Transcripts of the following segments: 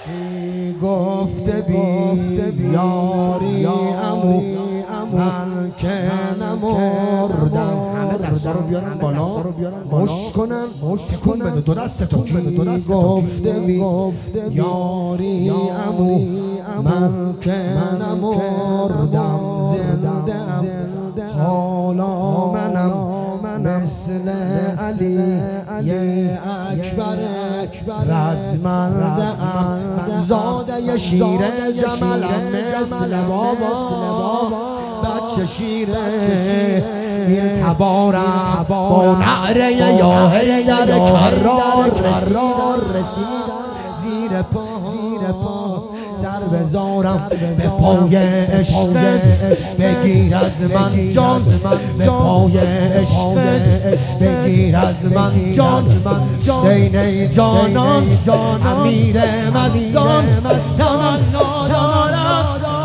کی گفته بی یاری عمو من که نمردم. همه دستا رو بیارن بالا مشت کنن تکون بده دو دستتو. کی گفته بی یاری عمو من که نمردم زنده ام حالا منم مثل علی اکبر رزمنده ام. من زاده شیر جملم مثل بابا بچه شیره این تبارم با نعره یا حیدر کرار رسیدم. زیر پا سر بذارم به پای عشق بگیر از من جان به پای عشق بگیر از من جان. حسین جانان امیر مستان تمنا دارم.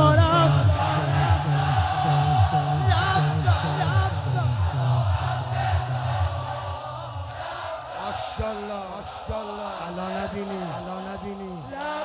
ماشاءالله الان نبینی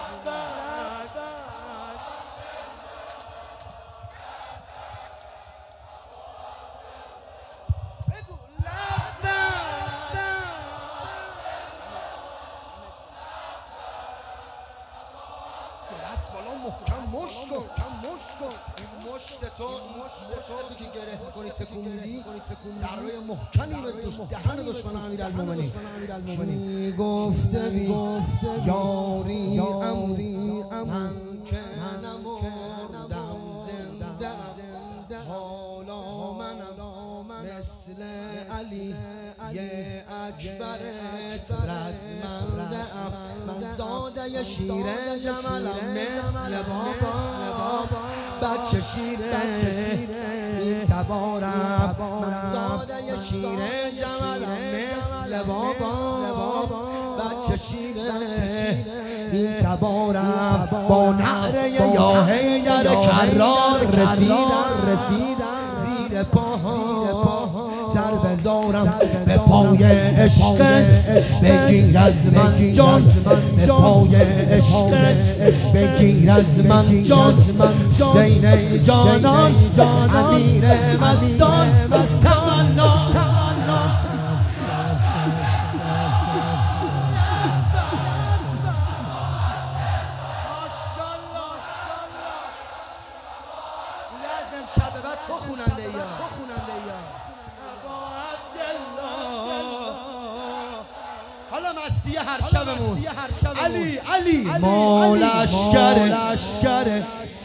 دست بالا محکم مشت کن. این مشت تو که گره میکنی تکون میدی ضربه محکمی به دهن دشمن امیرالمومنین. کی گفته بی یاری عمو من که نمردم زنده حالا منم مثل علی اکبر رزمنده ام. من زاده شیر جملم مثل بابا بچه شیره این تبارم. من زاده شیر جملم مثل بابا بچه شیره این تبارم با نعره یا حیدر کرار رسیدم. زیر پا سر بذارم به پای عشق بگیر از من جان به پای عشق بگیر از من جان. حسین جانان امیر مستان تمنا. لازم شب بعد تو خوننده یا حالا مستی هر شبمون علی ما لشکره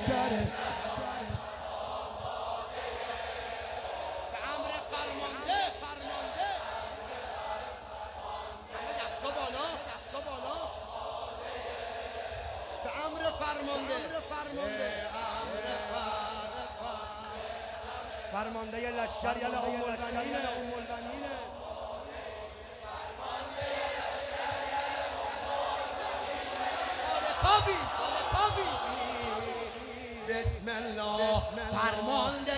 فرمانده لشکر یلا ام البنین بسم الله فرمانده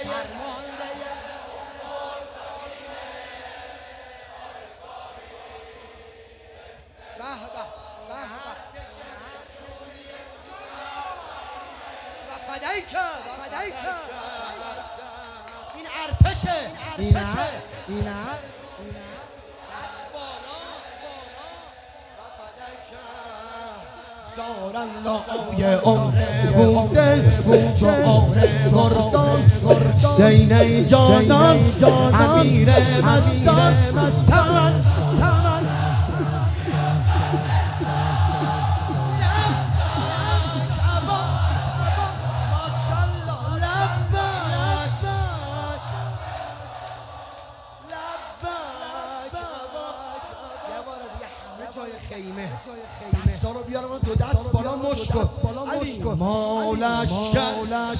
فدیک این ارتشه این سار الله عمر بوده شعار مردان. حسین جانان امیر مستان تمن. خیمه دستا رو بیارم دو دست بالا مشت کن. علی ما لشکره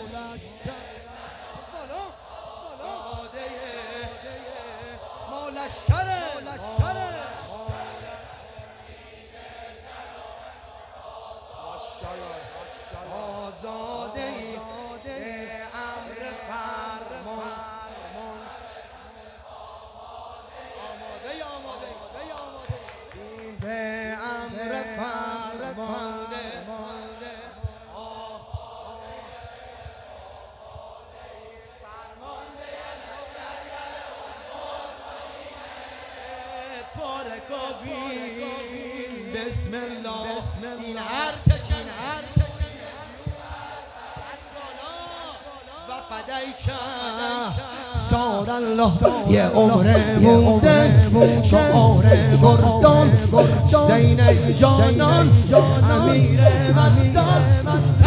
آزاده امر فرمان به امر فرمانده بسم الله این ارتشن و فدیک سار الله یه عمر مونده شعار بردان زین جانان امیر مستان